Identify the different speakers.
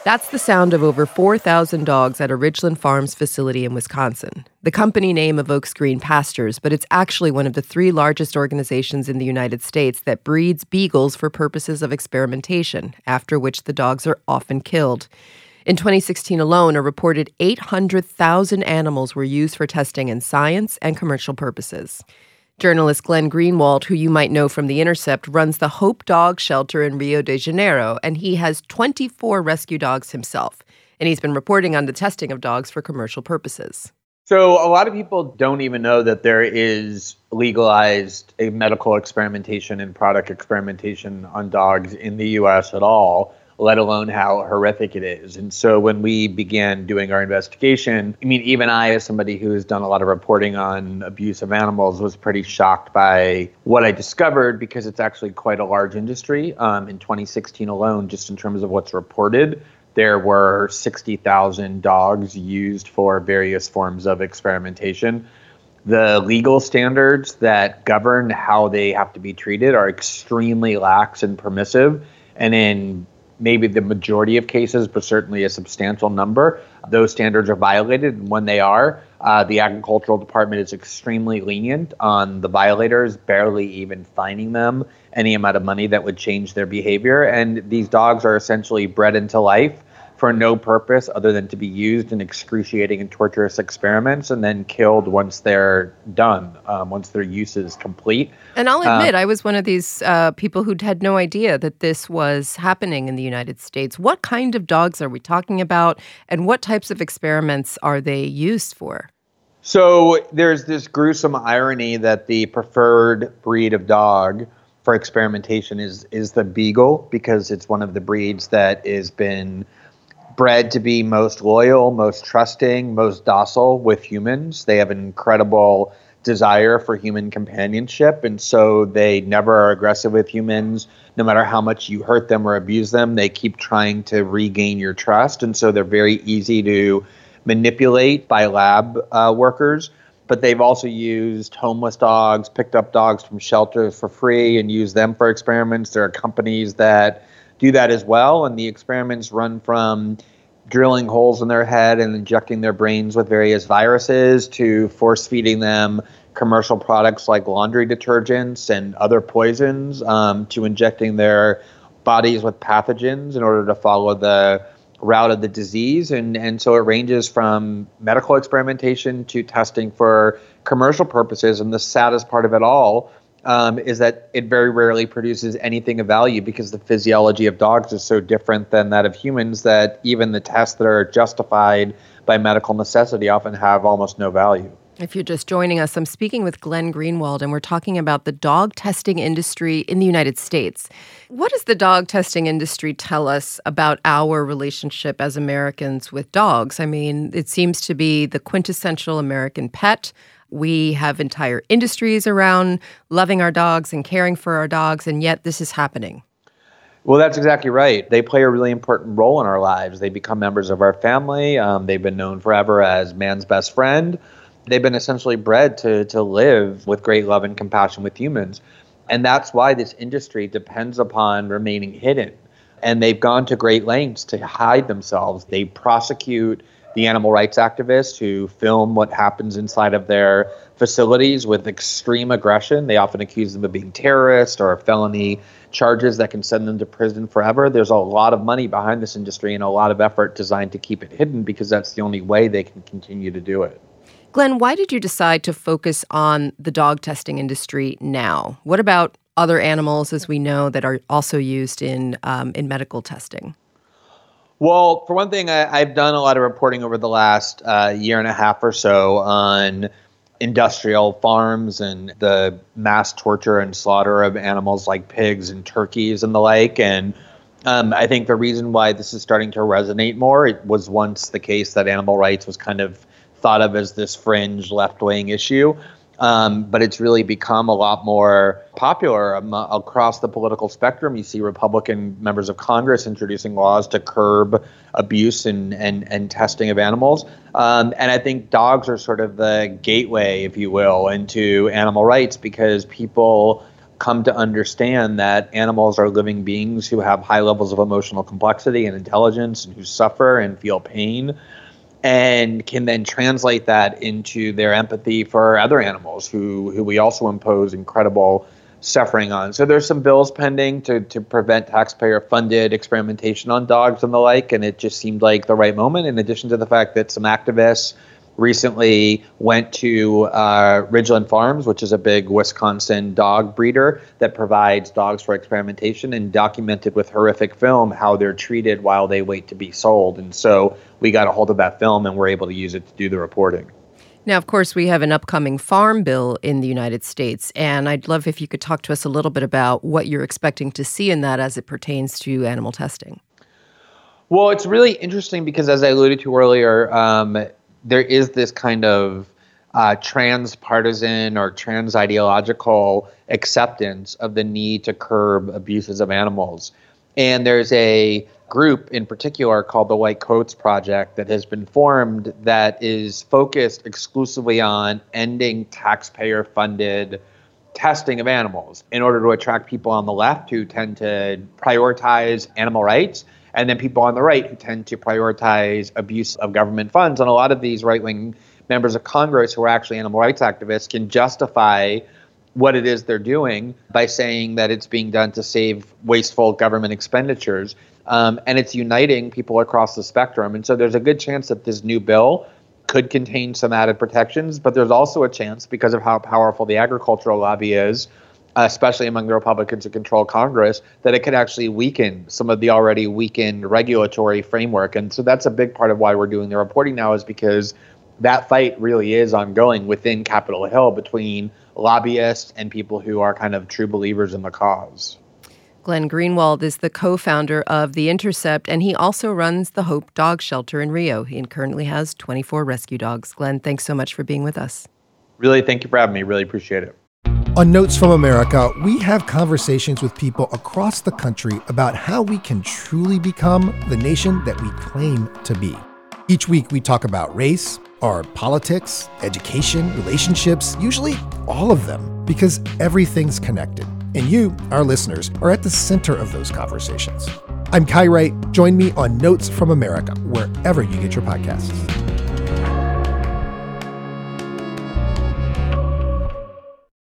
Speaker 1: That's the sound of over 4,000 dogs at a Ridgeland Farms facility in Wisconsin. The company name evokes green pastures, but it's actually one of the 3 largest organizations in the United States that breeds beagles for purposes of experimentation, after which the dogs are often killed. In 2016 alone, a reported 800,000 animals were used for testing in science and commercial purposes. Journalist Glenn Greenwald, who you might know from The Intercept, runs the Hope Dog Shelter in Rio de Janeiro, and he has 24 rescue dogs himself. And he's been reporting on the testing of dogs for commercial purposes.
Speaker 2: So a lot of people don't even know that there is legalized medical experimentation and product experimentation on dogs in the U.S. at all, let alone how horrific it is. And so when we began doing our investigation, even I, as somebody who has done a lot of reporting on abuse of animals, was pretty shocked by what I discovered, because it's actually quite a large industry. In 2016 alone, just in terms of what's reported, there were 60,000 dogs used for various forms of experimentation. The legal standards that govern how they have to be treated are extremely lax and permissive. And in maybe the majority of cases, but certainly a substantial number, those standards are violated. And when they are, the agricultural department is extremely lenient on the violators, barely even fining them any amount of money that would change their behavior. And these dogs are essentially bred into life for no purpose other than to be used in excruciating and torturous experiments and then killed once they're done, once their use is complete.
Speaker 1: And I'll admit, I was one of these people who had no idea that this was happening in the United States. What kind of dogs are we talking about, and what types of experiments are they used for?
Speaker 2: So there's this gruesome irony that the preferred breed of dog for experimentation is the Beagle, because it's one of the breeds that has been bred to be most loyal, most trusting, most docile with humans. They have an incredible desire for human companionship, and so they never are aggressive with humans. No matter how much you hurt them or abuse them, they keep trying to regain your trust, and so they're very easy to manipulate by lab workers. But they've also used homeless dogs, picked up dogs from shelters for free, and used them for experiments. There are companies that do that as well, and the experiments run from drilling holes in their head and injecting their brains with various viruses to force feeding them commercial products like laundry detergents and other poisons, to injecting their bodies with pathogens in order to follow the route of the disease. And so it ranges from medical experimentation to testing for commercial purposes. And the saddest part of it all is that it very rarely produces anything of value, because the physiology of dogs is so different than that of humans that even the tests that are justified by medical necessity often have almost no value.
Speaker 1: If you're just joining us, I'm speaking with Glenn Greenwald, and we're talking about the dog testing industry in the United States. What does the dog testing industry tell us about our relationship as Americans with dogs? It seems to be the quintessential American pet. We have entire industries around loving our dogs and caring for our dogs, and yet this is happening.
Speaker 2: Well, that's exactly right. They play a really important role in our lives. They become members of our family. They've been known forever as man's best friend. They've been essentially bred to live with great love and compassion with humans. And that's why this industry depends upon remaining hidden. And they've gone to great lengths to hide themselves. They prosecute the animal rights activists who film what happens inside of their facilities with extreme aggression. They often accuse them of being terrorists or felony charges that can send them to prison forever. There's a lot of money behind this industry and a lot of effort designed to keep it hidden, because that's the only way they can continue to do it.
Speaker 1: Glenn, why did you decide to focus on the dog testing industry now? What about other animals, as we know, that are also used in medical testing?
Speaker 2: Well, for one thing, I've done a lot of reporting over the last year and a half or so on industrial farms and the mass torture and slaughter of animals like pigs and turkeys and the like. And I think the reason why this is starting to resonate more, it was once the case that animal rights was kind of thought of as this fringe left-wing issue. But it's really become a lot more popular across the political spectrum. You see Republican members of Congress introducing laws to curb abuse and testing of animals. And I think dogs are sort of the gateway, if you will, into animal rights, because people come to understand that animals are living beings who have high levels of emotional complexity and intelligence and who suffer and feel pain, and can then translate that into their empathy for other animals who we also impose incredible suffering on. So there's some bills pending to prevent taxpayer-funded experimentation on dogs and the like, and it just seemed like the right moment, in addition to the fact that some activists recently went to Ridgeland Farms, which is a big Wisconsin dog breeder that provides dogs for experimentation, and documented with horrific film how they're treated while they wait to be sold. And so we got a hold of that film and we're able to use it to do the reporting.
Speaker 1: Now, of course, we have an upcoming farm bill in the United States, and I'd love if you could talk to us a little bit about what you're expecting to see in that as it pertains to animal testing.
Speaker 2: Well, it's really interesting because, as I alluded to earlier, there is this kind of trans-partisan or trans-ideological acceptance of the need to curb abuses of animals. And there's a group in particular called the White Coats Project that has been formed that is focused exclusively on ending taxpayer-funded testing of animals in order to attract people on the left who tend to prioritize animal rights, and then people on the right who tend to prioritize abuse of government funds. And a lot of these right-wing members of Congress who are actually animal rights activists can justify what it is they're doing by saying that it's being done to save wasteful government expenditures. And it's uniting people across the spectrum. And so there's a good chance that this new bill could contain some added protections, but there's also a chance, because of how powerful the agricultural lobby is, especially among the Republicans who control Congress, that it could actually weaken some of the already weakened regulatory framework. And so that's a big part of why we're doing the reporting now, is because that fight really is ongoing within Capitol Hill between lobbyists and people who are kind of true believers in the cause.
Speaker 1: Glenn Greenwald is the co-founder of The Intercept, and he also runs the Hope Dog Shelter in Rio. He currently has 24 rescue dogs. Glenn, thanks so much for being with us.
Speaker 2: Really, thank you for having me. Really appreciate it.
Speaker 3: On Notes from America, we have conversations with people across the country about how we can truly become the nation that we claim to be. Each week, we talk about race, our politics, education, relationships, usually all of them, because everything's connected. And you, our listeners, are at the center of those conversations. I'm Kai Wright. Join me on Notes from America, wherever you get your podcasts.